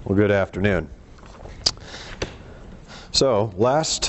Well, good afternoon. So, last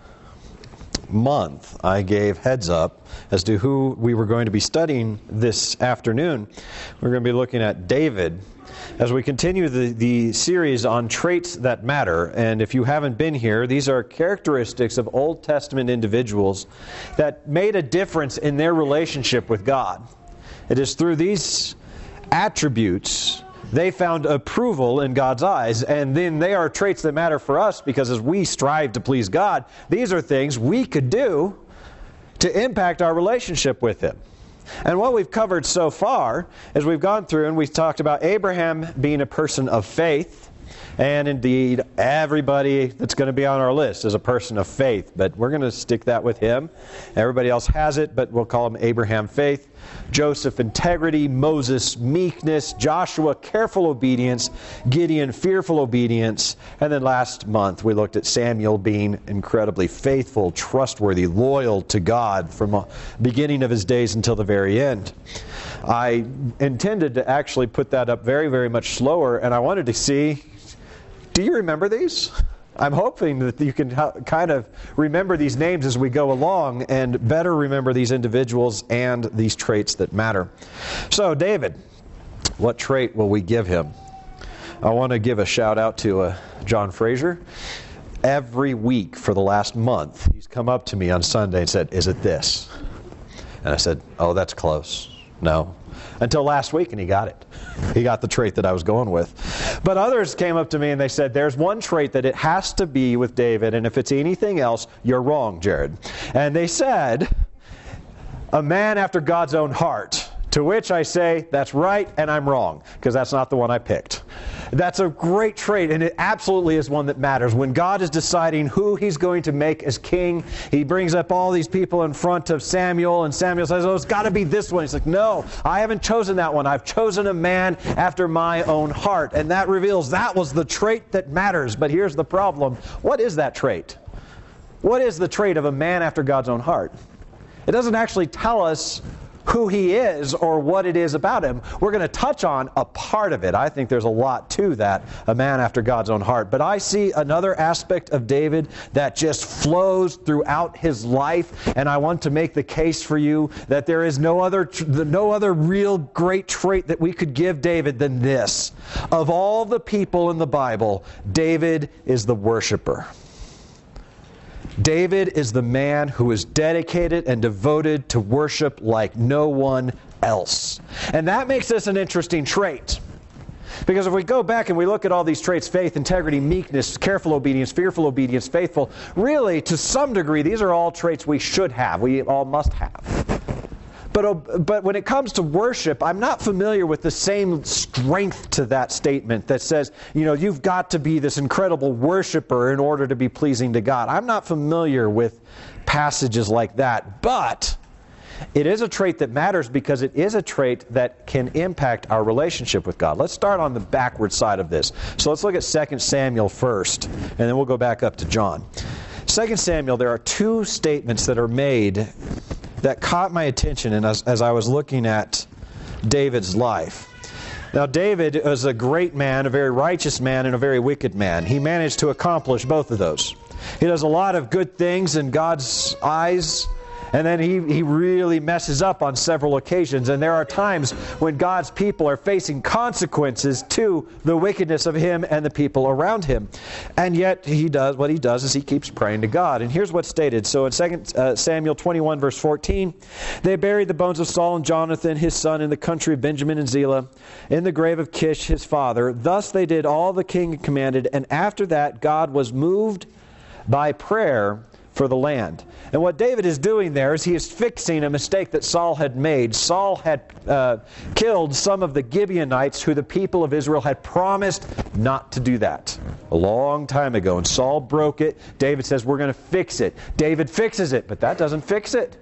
month I gave heads up as to who we were going to be studying this afternoon. We're going to be looking at David as we continue the series on traits that matter. And if you haven't been here, these are characteristics of Old Testament individuals that made a difference in their relationship with God. It is through these attributes they found approval in God's eyes, and then they are traits that matter for us because as we strive to please God, these are things we could do to impact our relationship with Him. And what we've covered so far is we've gone through and we've talked about Abraham being a person of faith, and indeed everybody that's going to be on our list is a person of faith, but we're going to stick that with him. Everybody else has it, but we'll call him Abraham faith. Joseph integrity, Moses meekness, Joshua careful obedience, Gideon fearful obedience, and then last month we looked at Samuel being incredibly faithful, trustworthy, loyal to God from the beginning of his days until the very end. I intended to actually put that up very, very much slower, and I wanted to see, do you remember these? I'm hoping that you can kind of remember these names as we go along and better remember these individuals and these traits that matter. So, David, what trait will we give him? I want to give a shout out to John Fraser. Every week for the last month, he's come up to me on Sunday and said, "Is it this?" And I said, "Oh, that's close." No. Until last week, and he got it. He got the trait that I was going with. But others came up to me and they said, there's one trait that it has to be with David, and if it's anything else, you're wrong, Jared. And they said, a man after God's own heart. To which I say, that's right, and I'm wrong, because that's not the one I picked. That's a great trait, and it absolutely is one that matters. When God is deciding who He's going to make as king, He brings up all these people in front of Samuel, and Samuel says, oh, it's got to be this one. He's like, no, I haven't chosen that one. I've chosen a man after my own heart. And that reveals that was the trait that matters. But here's the problem. What is that trait? What is the trait of a man after God's own heart? It doesn't actually tell us who he is or what it is about him. We're going to touch on a part of it. I think there's a lot to that, a man after God's own heart. But I see another aspect of David that just flows throughout his life, and I want to make the case for you that there is no other real great trait that we could give David than this. Of all the people in the Bible, David is the worshiper. David is the man who is dedicated and devoted to worship like no one else. And that makes this an interesting trait. Because if we go back and we look at all these traits, faith, integrity, meekness, careful obedience, fearful obedience, faithful, really, to some degree, these are all traits we should have. We all must have. But when it comes to worship, I'm not familiar with the same strength to that statement that says, you've got to be this incredible worshiper in order to be pleasing to God. I'm not familiar with passages like that. But it is a trait that matters because it is a trait that can impact our relationship with God. Let's start on the backward side of this. So let's look at 2 Samuel first, and then we'll go back up to John. 2 Samuel, there are two statements that are made that caught my attention and as I was looking at David's life. Now, David was a great man, a very righteous man, and a very wicked man. He managed to accomplish both of those. He does a lot of good things in God's eyes, and then he really messes up on several occasions. And there are times when God's people are facing consequences to the wickedness of him and the people around him. And yet what he does is he keeps praying to God. And here's what's stated. So in 2 Samuel 21, verse 14, they buried the bones of Saul and Jonathan, his son, in the country of Benjamin and Zelah, in the grave of Kish, his father. Thus they did all the king commanded. And after that, God was moved by prayer for the land. And what David is doing there is he is fixing a mistake that Saul had made. Saul had killed some of the Gibeonites who the people of Israel had promised not to do that a long time ago. And Saul broke it. David says, we're going to fix it. David fixes it, but that doesn't fix it.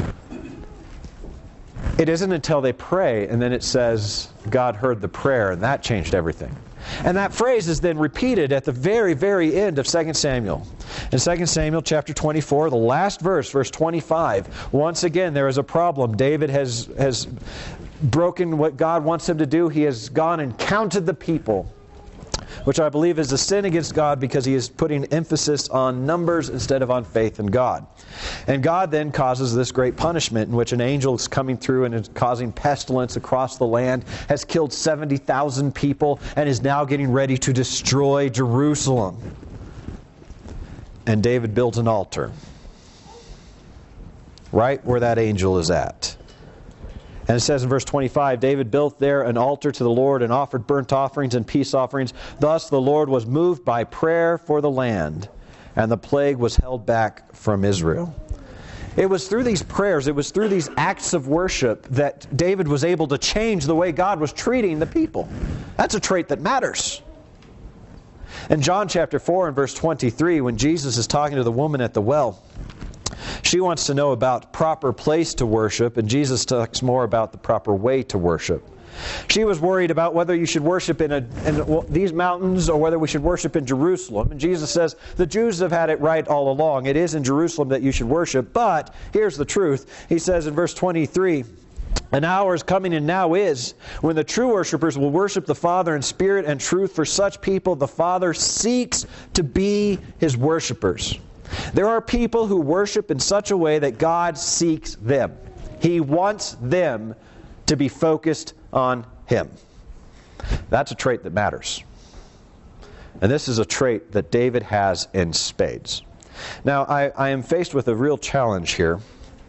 It isn't until they pray, and then it says, God heard the prayer, and that changed everything. And that phrase is then repeated at the very, very end of 2 Samuel. In 2 Samuel chapter 24, the last verse, verse 25, once again there is a problem. David has broken what God wants him to do. He has gone and counted the people. which I believe is a sin against God because he is putting emphasis on numbers instead of on faith in God. And God then causes this great punishment in which an angel is coming through and is causing pestilence across the land, has killed 70,000 people, and is now getting ready to destroy Jerusalem. And David built an altar right where that angel is at. And it says in verse 25, David built there an altar to the Lord and offered burnt offerings and peace offerings. Thus the Lord was moved by prayer for the land, and the plague was held back from Israel. It was through these prayers, it was through these acts of worship that David was able to change the way God was treating the people. That's a trait that matters. In John chapter 4 and verse 23, when Jesus is talking to the woman at the well, she wants to know about proper place to worship, and Jesus talks more about the proper way to worship. She was worried about whether you should worship in these mountains or whether we should worship in Jerusalem. And Jesus says, the Jews have had it right all along. It is in Jerusalem that you should worship. But here's the truth. He says in verse 23, an hour is coming and now is when the true worshipers will worship the Father in spirit and truth. For such people the Father seeks to be his worshipers. There are people who worship in such a way that God seeks them. He wants them to be focused on him. That's a trait that matters. And this is a trait that David has in spades. Now, I am faced with a real challenge here.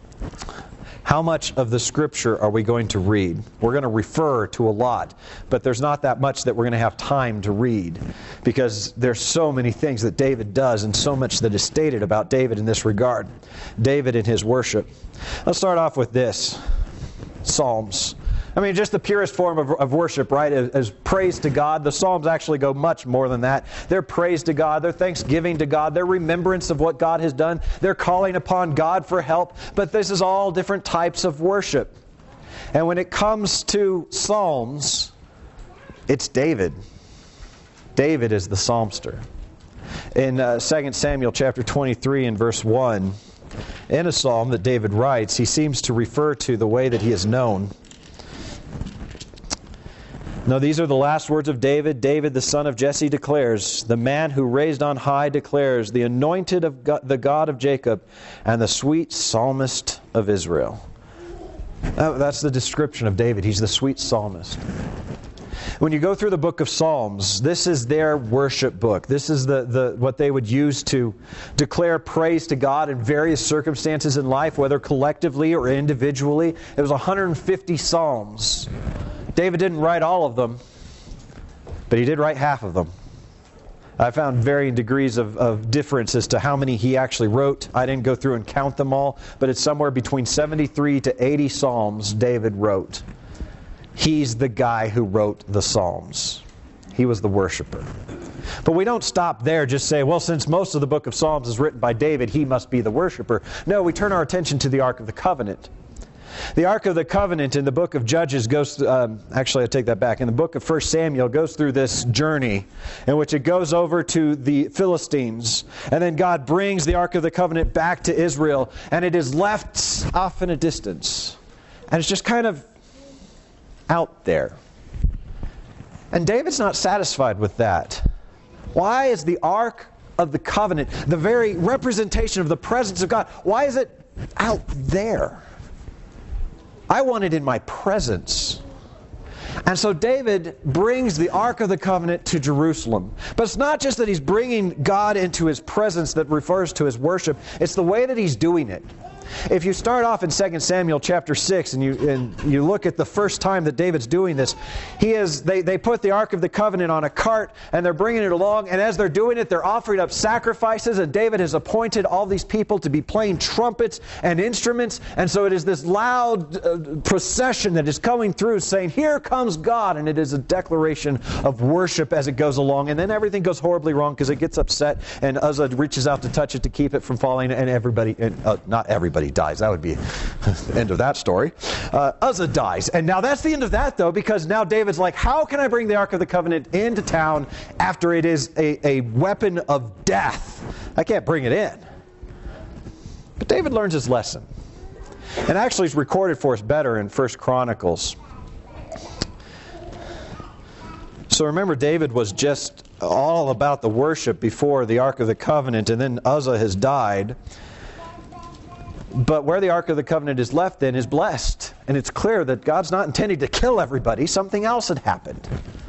How much of the Scripture are we going to read? We're going to refer to a lot, but there's not that much that we're going to have time to read because there's so many things that David does and so much that is stated about David in this regard. David in his worship. Let's start off with this. Psalms. I mean, just the purest form of worship, right, as praise to God. The Psalms actually go much more than that. They're praise to God. They're thanksgiving to God. They're remembrance of what God has done. They're calling upon God for help. But this is all different types of worship. And when it comes to Psalms, it's David. David is the psalmster. In 2 Samuel chapter 23 and verse 1, in a psalm that David writes, he seems to refer to the way that he is known. No, these are the last words of David. David, the son of Jesse, declares, the man who raised on high declares, the anointed of God, the God of Jacob, and the sweet psalmist of Israel. That's the description of David. He's the sweet psalmist. When you go through the book of Psalms, this is their worship book. This is what they would use to declare praise to God in various circumstances in life, whether collectively or individually. It was 150 psalms. David didn't write all of them, but he did write half of them. I found varying degrees of difference as to how many he actually wrote. I didn't go through and count them all, but it's somewhere between 73 to 80 psalms David wrote. He's the guy who wrote the Psalms. He was the worshiper. But we don't stop there, just say, well, since most of the book of Psalms is written by David, he must be the worshiper. No, we turn our attention to the Ark of the Covenant. The Ark of the Covenant in the book of Judges goes, actually I take that back, in the book of 1 Samuel goes through this journey in which it goes over to the Philistines, and then God brings the Ark of the Covenant back to Israel, and it is left off in a distance. And it's just kind of out there. And David's not satisfied with that. Why is the Ark of the Covenant, the very representation of the presence of God, why is it out there? I want it in my presence. And so David brings the Ark of the Covenant to Jerusalem. But it's not just that he's bringing God into his presence that refers to his worship. It's the way that he's doing it. If you start off in 2 Samuel chapter 6 and you look at the first time that David's doing this, they put the Ark of the Covenant on a cart and they're bringing it along, and as they're doing it, they're offering up sacrifices, and David has appointed all these people to be playing trumpets and instruments, and so it is this loud procession that is coming through saying, here comes God, and it is a declaration of worship as it goes along, and then everything goes horribly wrong because it gets upset, and Uzzah reaches out to touch it to keep it from falling, and not everybody dies. That would be the end of that story. Uzzah dies. And now that's the end of that, though, because now David's like, how can I bring the Ark of the Covenant into town after it is a weapon of death? I can't bring it in. But David learns his lesson. And actually it's recorded for us better in 1 Chronicles. So remember, David was just all about the worship before the Ark of the Covenant, and then Uzzah has died. But where the Ark of the Covenant is left then is blessed. And it's clear that God's not intending to kill everybody. Something else had happened.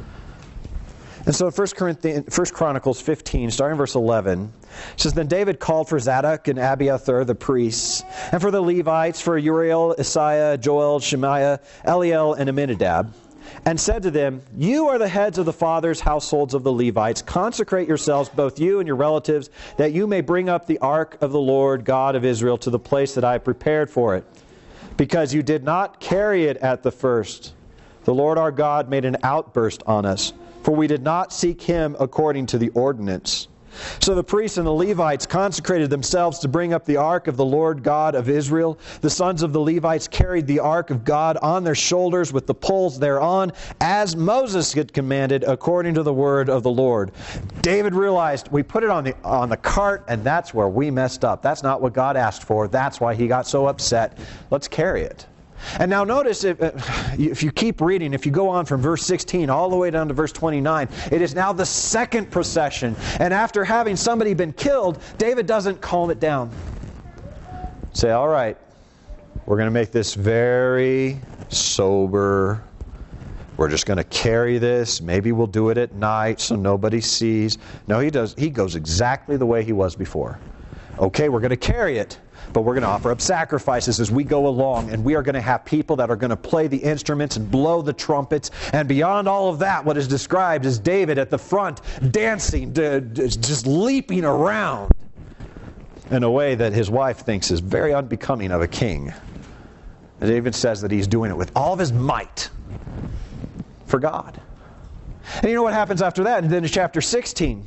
And so in 1 Chronicles 15, starting in verse 11, it says, Then David called for Zadok and Abiathar the priests, and for the Levites, for Uriel, Isaiah, Joel, Shemaiah, Eliel, and Aminadab, and said to them, You are the heads of the fathers' households of the Levites. Consecrate yourselves, both you and your relatives, that you may bring up the ark of the Lord God of Israel to the place that I have prepared for it. Because you did not carry it at the first. The Lord our God made an outburst on us, for we did not seek Him according to the ordinance. So the priests and the Levites consecrated themselves to bring up the ark of the Lord God of Israel. The sons of the Levites carried the ark of God on their shoulders with the poles thereon, as Moses had commanded according to the word of the Lord. David realized, we put it on the cart, and that's where we messed up. That's not what God asked for. That's why He got so upset. Let's carry it. And now notice, if you keep reading, if you go on from verse 16 all the way down to verse 29, it is now the second procession. And after having somebody been killed, David doesn't calm it down. Say, all right, we're going to make this very sober. We're just going to carry this. Maybe we'll do it at night so nobody sees. No, he does. He goes exactly the way he was before. Okay, we're going to carry it. But we're going to offer up sacrifices as we go along, and we are going to have people that are going to play the instruments and blow the trumpets. And beyond all of that, what is described is David at the front dancing, just leaping around in a way that his wife thinks is very unbecoming of a king. And it even says that he's doing it with all of his might for God. And you know what happens after that? And then in chapter 16,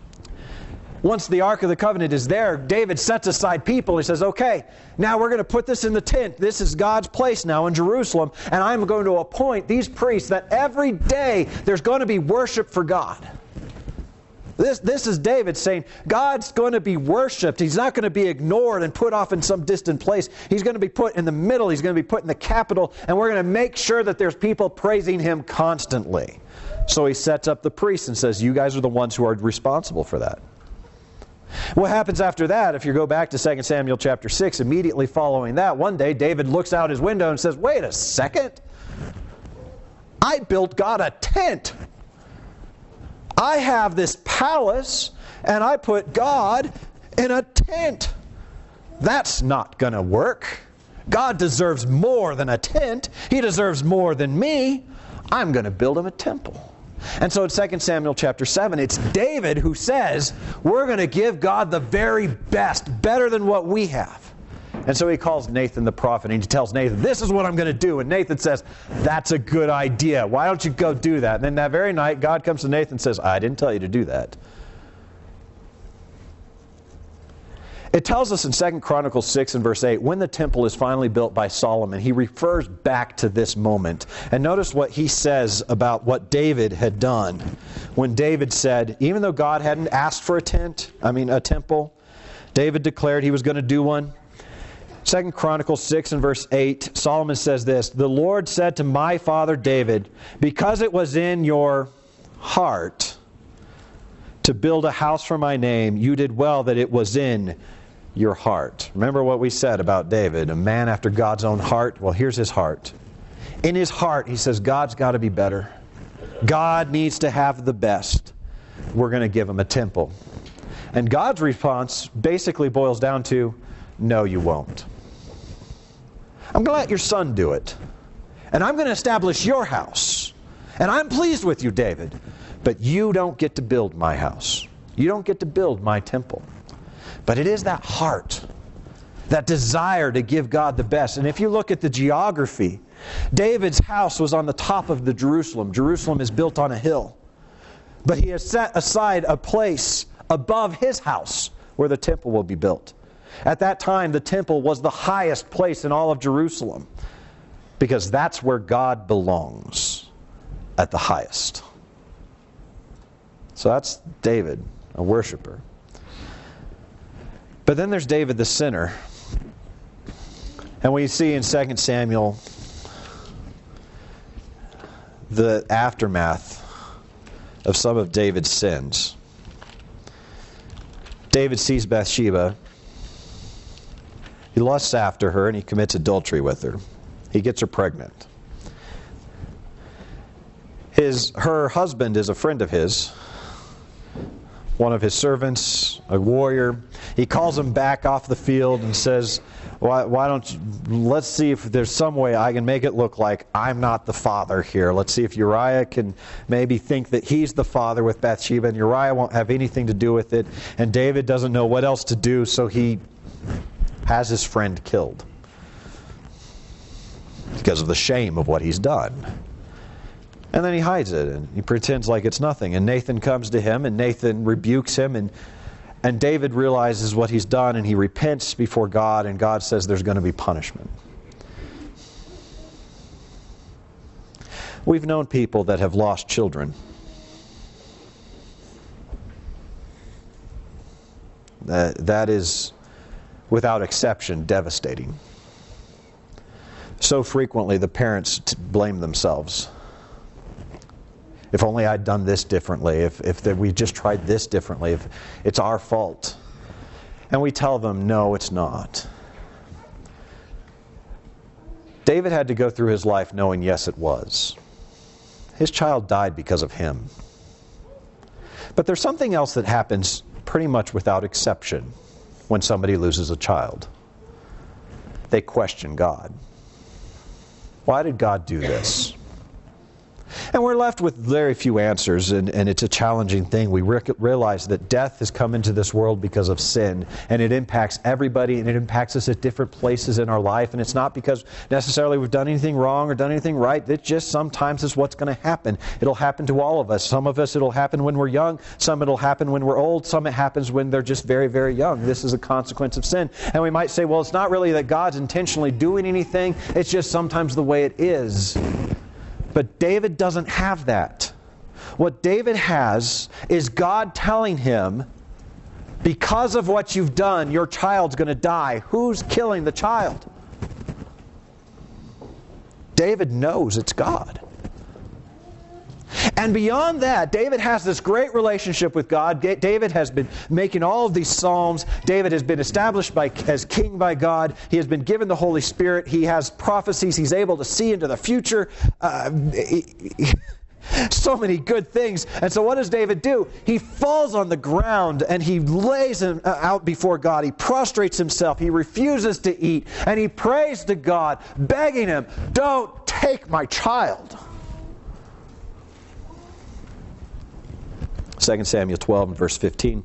once the Ark of the Covenant is there, David sets aside people. He says, okay, now we're going to put this in the tent. This is God's place now in Jerusalem. And I'm going to appoint these priests that every day there's going to be worship for God. This is David saying, God's going to be worshipped. He's not going to be ignored and put off in some distant place. He's going to be put in the middle. He's going to be put in the capital. And we're going to make sure that there's people praising Him constantly. So he sets up the priests and says, you guys are the ones who are responsible for that. What happens after that, if you go back to 2 Samuel chapter 6, immediately following that, one day David looks out his window and says, wait a second, I built God a tent. I have this palace, and I put God in a tent. That's not going to work. God deserves more than a tent. He deserves more than me. I'm going to build Him a temple. And so in 2 Samuel chapter 7, it's David who says, we're going to give God the very best, better than what we have. And so he calls Nathan the prophet, and he tells Nathan, this is what I'm going to do. And Nathan says, that's a good idea. Why don't you go do that? And then that very night, God comes to Nathan and says, I didn't tell you to do that. It tells us in 2 Chronicles 6 and verse 8, when the temple is finally built by Solomon, he refers back to this moment. And notice what he says about what David had done. When David said, even though God hadn't asked for a temple, David declared he was going to do one. 2 Chronicles 6 and verse 8, Solomon says this, the Lord said to my father David, because it was in your heart to build a house for my name, you did well that it was in your heart. Remember what we said about David, a man after God's own heart? Well, here's his heart. In his heart, he says, God's got to be better. God needs to have the best. We're going to give Him a temple. And God's response basically boils down to, no, you won't. I'm going to let your son do it. And I'm going to establish your house. And I'm pleased with you, David. But you don't get to build my house. You don't get to build my temple. But it is that heart, that desire to give God the best. And if you look at the geography, David's house was on the top of the Jerusalem. Jerusalem is built on a hill. But he has set aside a place above his house where the temple will be built. At that time, the temple was the highest place in all of Jerusalem, because that's where God belongs, at the highest. So that's David, a worshiper. But then there's David the sinner. And we see in 2 Samuel the aftermath of some of David's sins. David sees Bathsheba. He lusts after her and he commits adultery with her. He gets her pregnant. Her husband is a friend of his, one of his servants, a warrior. He calls him back off the field and says, why don't you, let's see if there's some way I can make it look like I'm not the father here. Let's see if Uriah can maybe think that he's the father with Bathsheba, and Uriah won't have anything to do with it. And David doesn't know what else to do, so he has his friend killed because of the shame of what he's done. And then he hides it, and he pretends like it's nothing. And Nathan comes to him, and Nathan rebukes him, and David realizes what he's done, and he repents before God, and God says there's going to be punishment. We've known people that have lost children. That is, without exception, devastating. So frequently the parents blame themselves. If only I'd done this differently, if we just tried this differently, if it's our fault. And we tell them, no, it's not. David had to go through his life knowing, yes, it was. His child died because of him. But there's something else that happens pretty much without exception when somebody loses a child. They question God. Why did God do this? And we're left with very few answers, and it's a challenging thing. We realize that death has come into this world because of sin, and it impacts everybody, and it impacts us at different places in our life, and it's not because necessarily we've done anything wrong or done anything right. It just sometimes is what's going to happen. It'll happen to all of us. Some of us it'll happen when we're young, some it'll happen when we're old, some it happens when they're just very, very young. This is a consequence of sin. And we might say, well, it's not really that God's intentionally doing anything, it's just sometimes the way it is. But David doesn't have that. What David has is God telling him, because of what you've done, your child's going to die. Who's killing the child? David knows it's God. And beyond that, David has this great relationship with God. David has been making all of these psalms. David has been established as king by God. He has been given the Holy Spirit. He has prophecies. He's able to see into the future. So many good things. And so what does David do? He falls on the ground and he lays him out before God. He prostrates himself. He refuses to eat. And he prays to God, begging him, don't take my child. 2 Samuel 12 and verse 15.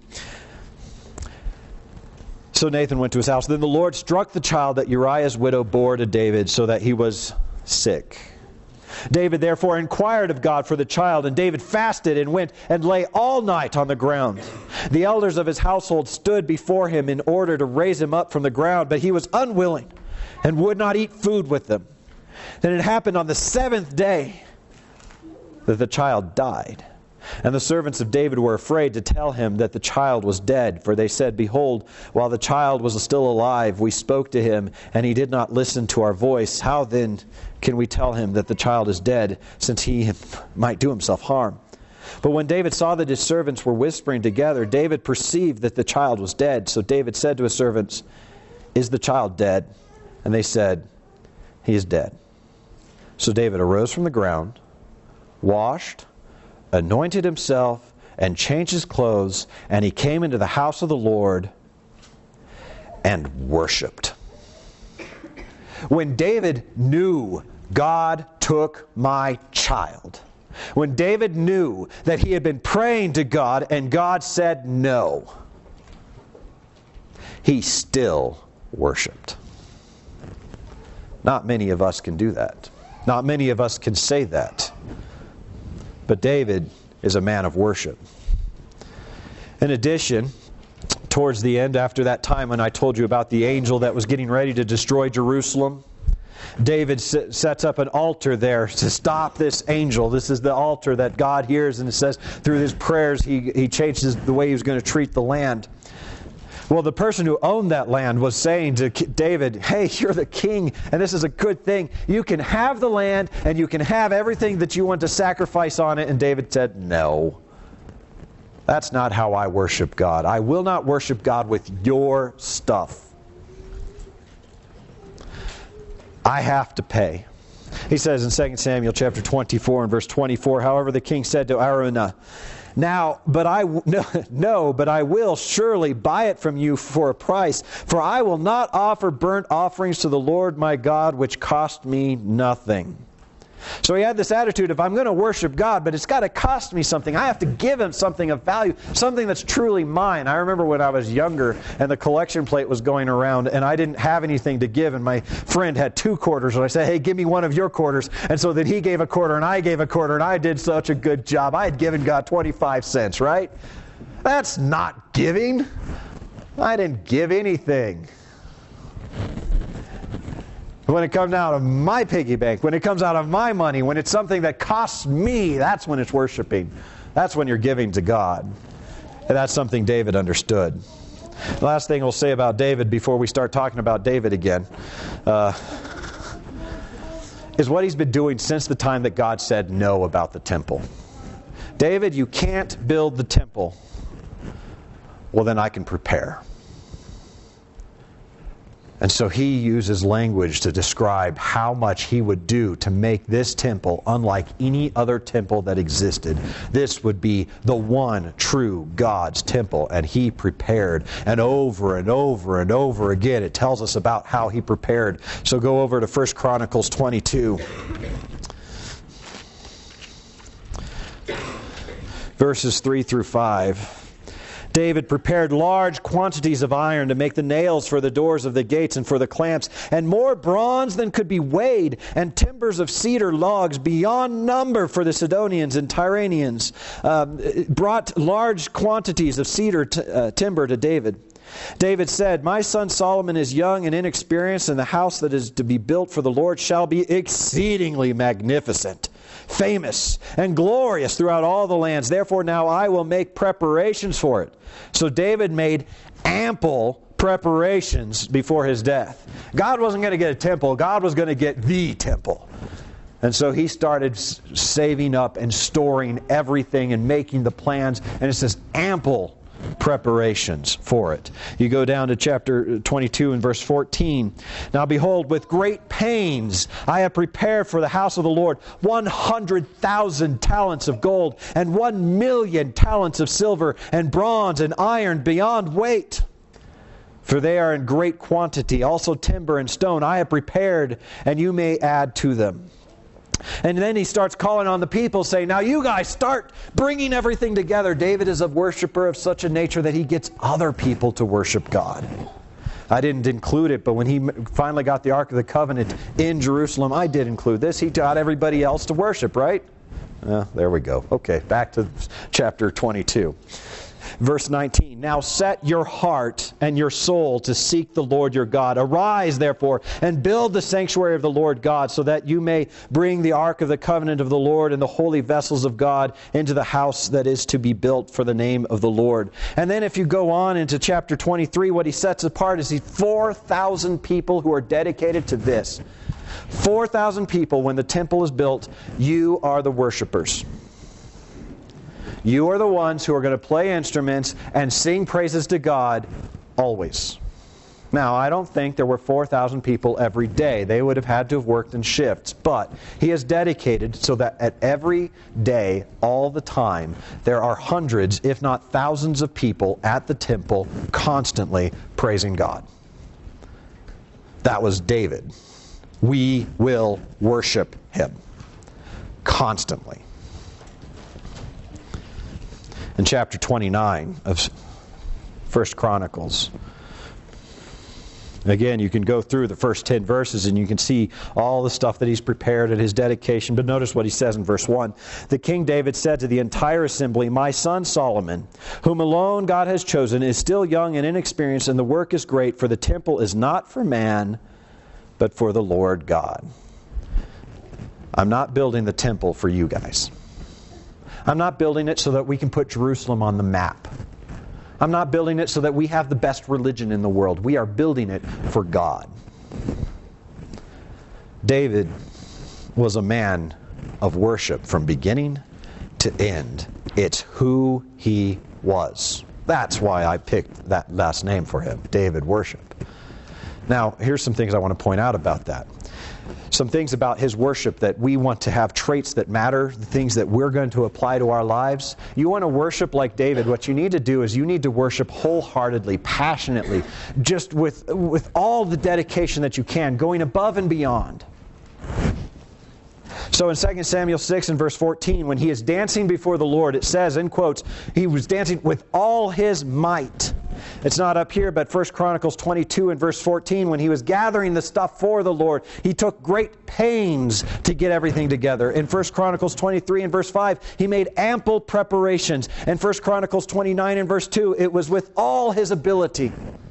So Nathan went to his house. Then the Lord struck the child that Uriah's widow bore to David, so that he was sick. David therefore inquired of God for the child, and David fasted and went and lay all night on the ground. The elders of his household stood before him in order to raise him up from the ground, but he was unwilling and would not eat food with them. Then it happened on the 7th day that the child died. And the servants of David were afraid to tell him that the child was dead, for they said, behold, while the child was still alive, we spoke to him, and he did not listen to our voice. How then can we tell him that the child is dead, since he might do himself harm? But when David saw that his servants were whispering together, David perceived that the child was dead. So David said to his servants, is the child dead? And they said, he is dead. So David arose from the ground, washed, anointed himself, and changed his clothes, and he came into the house of the Lord and worshipped. When David knew God took my child, when David knew that he had been praying to God and God said no, he still worshipped. Not many of us can do that. Not many of us can say that. But David is a man of worship. In addition, towards the end, after that time when I told you about the angel that was getting ready to destroy Jerusalem, David sets up an altar there to stop this angel. This is the altar that God hears, and it says through his prayers he changes the way he was going to treat the land. Well, the person who owned that land was saying to David, hey, you're the king, and this is a good thing. You can have the land, and you can have everything that you want to sacrifice on it. And David said, no, That's not how I worship God. I will not worship God with your stuff. I have to pay. He says in 2 Samuel chapter 24 and verse 24, however, the king said to Araunah, but I will surely buy it from you for a price, for I will not offer burnt offerings to the Lord my God, which cost me nothing. So he had this attitude of, I'm going to worship God, but it's got to cost me something. I have to give Him something of value, something that's truly mine. I remember when I was younger and the collection plate was going around and I didn't have anything to give, and my friend had 2 quarters, and I said, hey, give me one of your quarters. And so then he gave a quarter and I gave a quarter, and I did such a good job. I had given God 25 cents, right? That's not giving. I didn't give anything. When it comes out of my piggy bank, when it comes out of my money, when it's something that costs me, that's when it's worshiping. That's when you're giving to God. And that's something David understood. The last thing we'll say about David before we start talking about David again is what he's been doing since the time that God said no about the temple. David, you can't build the temple. Well, then I can prepare. And so he uses language to describe how much he would do to make this temple unlike any other temple that existed. This would be the one true God's temple, and he prepared. And over and over and over again, it tells us about how he prepared. So go over to 1 Chronicles 22. Verses 3 through 5. David prepared large quantities of iron to make the nails for the doors of the gates and for the clamps, and more bronze than could be weighed, and timbers of cedar logs beyond number for the Sidonians and Tyranians. Brought large quantities of cedar timber to David. David said, my son Solomon is young and inexperienced, and the house that is to be built for the Lord shall be exceedingly magnificent, famous, and glorious throughout all the lands. Therefore now I will make preparations for it. So David made ample preparations before his death. God wasn't going to get a temple. God was going to get the temple. And so he started saving up and storing everything and making the plans. And it says ample preparations for it. You go down to chapter 22 and verse 14. Now behold, with great pains I have prepared for the house of the Lord 100,000 talents of gold, and 1,000,000 talents of silver, and bronze and iron beyond weight. For they are in great quantity. Also timber and stone I have prepared, and you may add to them. And then he starts calling on the people, saying, now you guys start bringing everything together. David is a worshiper of such a nature that he gets other people to worship God. I didn't include it, but when he finally got the Ark of the Covenant in Jerusalem, I did include this. He taught everybody else to worship, right? There we go. Okay, back to chapter 22. Verse 19, now set your heart and your soul to seek the Lord your God. Arise, therefore, and build the sanctuary of the Lord God, so that you may bring the ark of the covenant of the Lord and the holy vessels of God into the house that is to be built for the name of the Lord. And then if you go on into chapter 23, what he sets apart is these 4,000 people who are dedicated to this. 4,000 people, when the temple is built, you are the worshipers. You are the ones who are going to play instruments and sing praises to God always. Now, I don't think there were 4,000 people every day. They would have had to have worked in shifts. But he is dedicated so that at every day, all the time, there are hundreds, if not thousands of people at the temple constantly praising God. That was David. We will worship Him constantly. In chapter 29 of 1 Chronicles. Again, you can go through the first 10 verses and you can see all the stuff that he's prepared at his dedication. But notice what he says in verse 1. The King David said to the entire assembly, my son Solomon, whom alone God has chosen, is still young and inexperienced, and the work is great, for the temple is not for man, but for the Lord God. I'm not building the temple for you guys. I'm not building it so that we can put Jerusalem on the map. I'm not building it so that we have the best religion in the world. We are building it for God. David was a man of worship from beginning to end. It's who he was. That's why I picked that last name for him, David Worship. Now, here's some things I want to point out about that. Some things about his worship that we want to have traits that matter, the things that we're going to apply to our lives. You want to worship like David, what you need to do is you need to worship wholeheartedly, passionately, just with all the dedication that you can, going above and beyond. So in 2 Samuel 6 and verse 14, when he is dancing before the Lord, it says, in quotes, he was dancing with all his might. It's not up here, but 1 Chronicles 22 and verse 14, when he was gathering the stuff for the Lord, he took great pains to get everything together. In 1 Chronicles 23 and verse 5, he made ample preparations. In 1 Chronicles 29 and verse 2, it was with all his ability.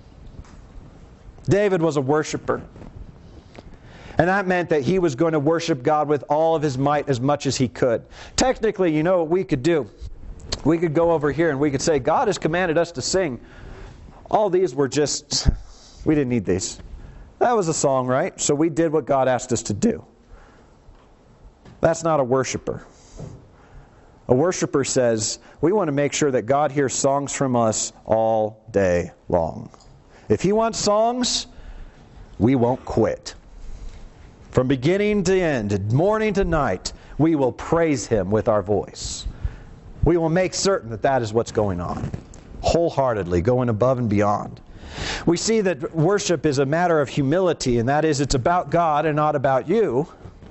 David was a worshiper. And that meant that he was going to worship God with all of his might as much as he could. Technically, you know what we could do? We could go over here and we could say, God has commanded us to sing. All these were just, we didn't need these. That was a song, right? So we did what God asked us to do. That's not a worshiper. A worshiper says, we want to make sure that God hears songs from us all day long. If he wants songs, we won't quit. From beginning to end, morning to night, we will praise him with our voice. We will make certain that that is what's going on. Wholeheartedly, going above and beyond. We see that worship is a matter of humility, and that is, it's about God and not about you.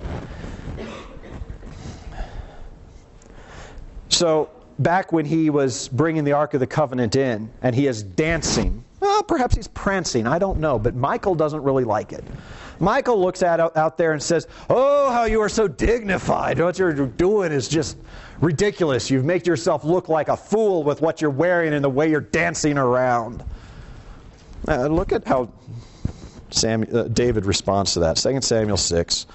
So, back when he was bringing the Ark of the Covenant in, and he is dancing, well, perhaps he's prancing, I don't know, but Michal doesn't really like it. Michal looks out there and says, oh, how you are so dignified. What you're doing is just ridiculous. You've made yourself look like a fool with what you're wearing and the way you're dancing around. Look at how David responds to that. 2 Samuel 6.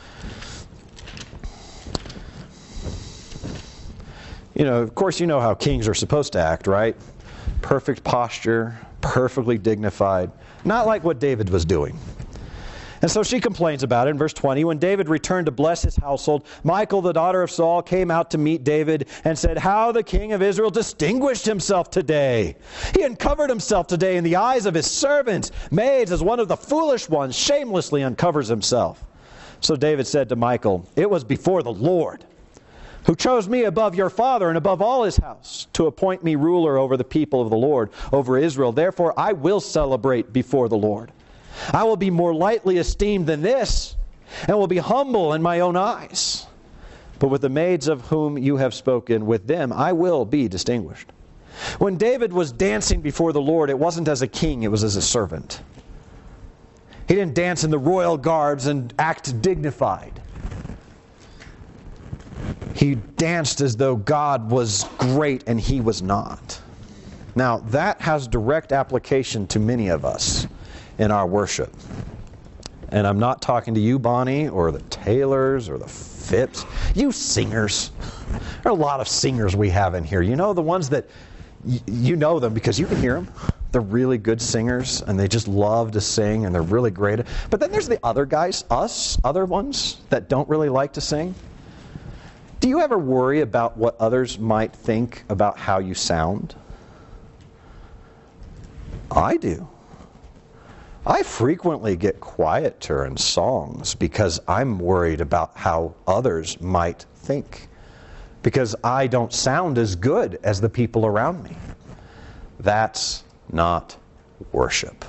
You know, of course, you know how kings are supposed to act, right? Perfect posture, perfectly dignified. Not like what David was doing. And so she complains about it in verse 20. When David returned to bless his household, Michal, the daughter of Saul, came out to meet David and said, how the king of Israel distinguished himself today. He uncovered himself today in the eyes of his servants, maids, as one of the foolish ones shamelessly uncovers himself. So David said to Michal, it was before the Lord, who chose me above your father and above all his house, to appoint me ruler over the people of the Lord, over Israel. Therefore I will celebrate before the Lord. I will be more lightly esteemed than this, and will be humble in my own eyes. But with the maids of whom you have spoken, with them I will be distinguished. When David was dancing before the Lord, it wasn't as a king, it was as a servant. He didn't dance in the royal garbs and act dignified. He danced as though God was great and he was not. Now, that has direct application to many of us in our worship. And I'm not talking to you, Bonnie, or the Taylors, or the Phipps. You singers. There are a lot of singers we have in here. You know, the ones that, you know them because you can hear them. They're really good singers, and they just love to sing, and they're really great. But then there's the other guys, us, other ones, that don't really like to sing. Do you ever worry about what others might think about how you sound? I do. I frequently get quieter in songs because I'm worried about how others might think. Because I don't sound as good as the people around me. That's not worship.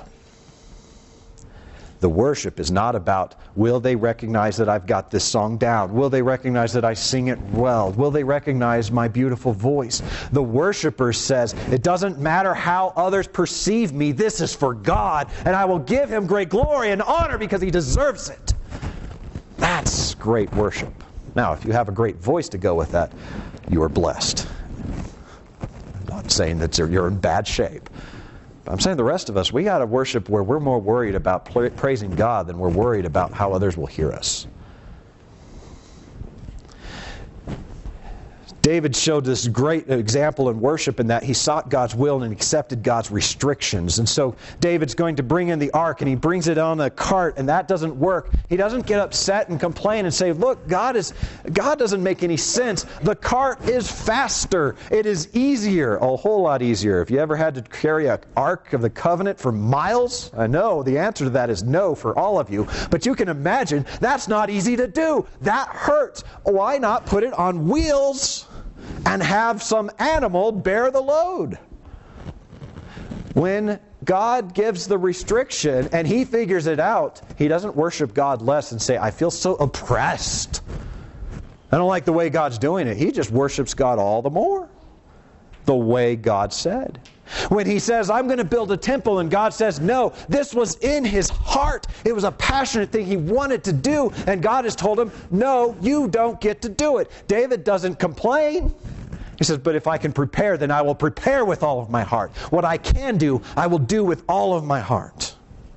The worship is not about, will they recognize that I've got this song down? Will they recognize that I sing it well? Will they recognize my beautiful voice? The worshiper says, it doesn't matter how others perceive me, this is for God, and I will give him great glory and honor because he deserves it. That's great worship. Now, if you have a great voice to go with that, you are blessed. I'm not saying that you're in bad shape. I'm saying the rest of us, we got to worship where we're more worried about praising God than we're worried about how others will hear us. David showed this great example in worship in that he sought God's will and accepted God's restrictions. And so David's going to bring in the ark, and he brings it on a cart, and that doesn't work. He doesn't get upset and complain and say, look, God doesn't make any sense. The cart is faster. It is easier, a whole lot easier. If you ever had to carry an Ark of the Covenant for miles, I know the answer to that is no for all of you. But you can imagine that's not easy to do. That hurts. Why not put it on wheels and have some animal bear the load? When God gives the restriction and He figures it out, He doesn't worship God less and say, I feel so oppressed. I don't like the way God's doing it. He just worships God all the more, the way God said. When He says, I'm going to build a temple, and God says, no, this was in His heart. It was a passionate thing He wanted to do, and God has told him, no, you don't get to do it. David doesn't complain. He says, but if I can prepare, then I will prepare with all of my heart. What I can do, I will do with all of my heart.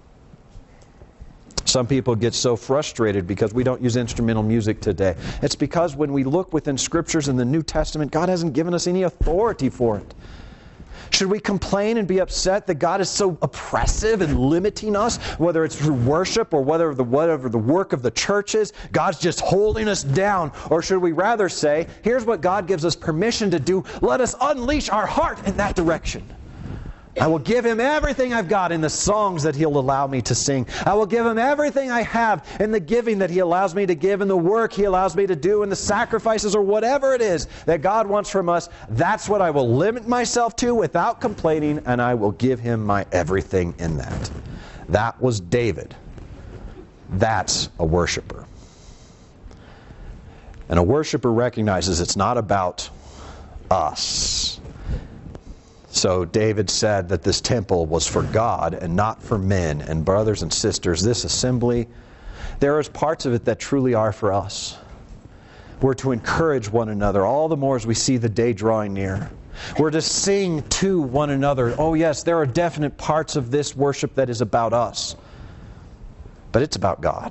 Some people get so frustrated because we don't use instrumental music today. It's because when we look within Scriptures in the New Testament, God hasn't given us any authority for it. Should we complain and be upset that God is so oppressive and limiting us, whether it's through worship or whatever the work of the church is? God's just holding us down. Or should we rather say, here's what God gives us permission to do. Let us unleash our heart in that direction. I will give Him everything I've got in the songs that He'll allow me to sing. I will give Him everything I have in the giving that He allows me to give, in the work He allows me to do, in the sacrifices or whatever it is that God wants from us. That's what I will limit myself to without complaining, and I will give Him my everything in that. That was David. That's a worshiper. And a worshiper recognizes it's not about us. So David said that this temple was for God and not for men. And brothers and sisters, this assembly, there is parts of it that truly are for us. We're to encourage one another, all the more as we see the day drawing near. We're to sing to one another. Oh yes, there are definite parts of this worship that is about us. But it's about God.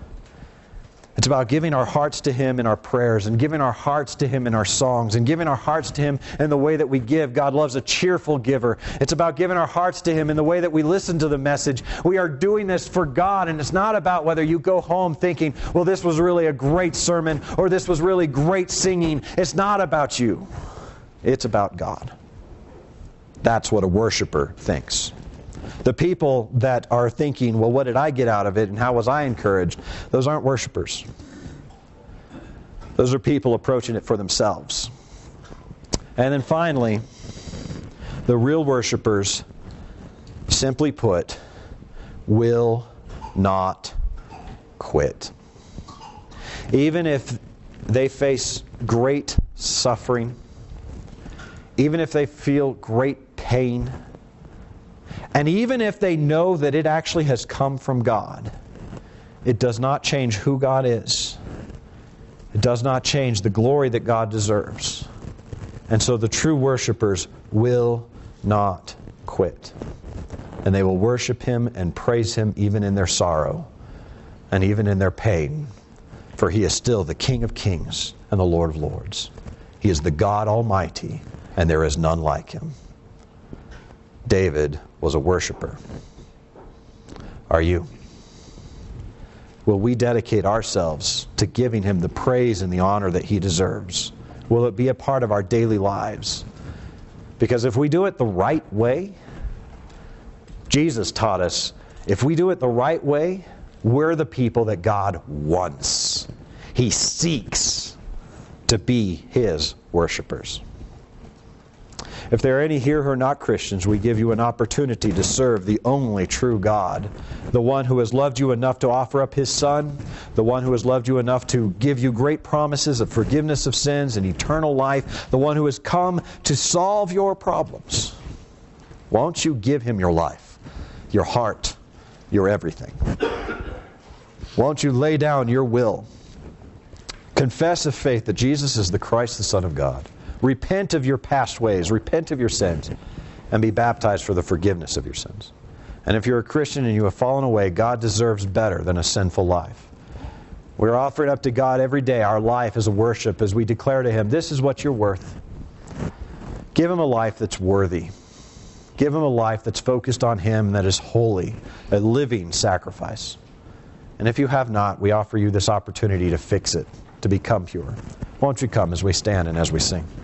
It's about giving our hearts to Him in our prayers, and giving our hearts to Him in our songs, and giving our hearts to Him in the way that we give. God loves a cheerful giver. It's about giving our hearts to Him in the way that we listen to the message. We are doing this for God, and it's not about whether you go home thinking, well, this was really a great sermon, or this was really great singing. It's not about you. It's about God. That's what a worshiper thinks. The people that are thinking, well, what did I get out of it and how was I encouraged? Those aren't worshipers. Those are people approaching it for themselves. And then finally, the real worshipers, simply put, will not quit. Even if they face great suffering, even if they feel great pain, and even if they know that it actually has come from God, it does not change who God is. It does not change the glory that God deserves. And so the true worshipers will not quit. And they will worship Him and praise Him even in their sorrow and even in their pain. For He is still the King of Kings and the Lord of Lords. He is the God Almighty, and there is none like Him. David was a worshiper. Are you? Will we dedicate ourselves to giving Him the praise and the honor that He deserves? Will it be a part of our daily lives? Because if we do it the right way, Jesus taught us, if we do it the right way, we're the people that God wants. He seeks to be His worshipers. If there are any here who are not Christians, we give you an opportunity to serve the only true God, the one who has loved you enough to offer up His Son, the one who has loved you enough to give you great promises of forgiveness of sins and eternal life, the one who has come to solve your problems. Won't you give Him your life, your heart, your everything? Won't you lay down your will? Confess of faith that Jesus is the Christ, the Son of God. Repent of your past ways, repent of your sins, and be baptized for the forgiveness of your sins. And if you're a Christian and you have fallen away, God deserves better than a sinful life. We're offering up to God every day our life as a worship as we declare to Him, this is what you're worth. Give Him a life that's worthy. Give Him a life that's focused on Him, that is holy, a living sacrifice. And if you have not, we offer you this opportunity to fix it, to become pure. Won't you come as we stand and as we sing?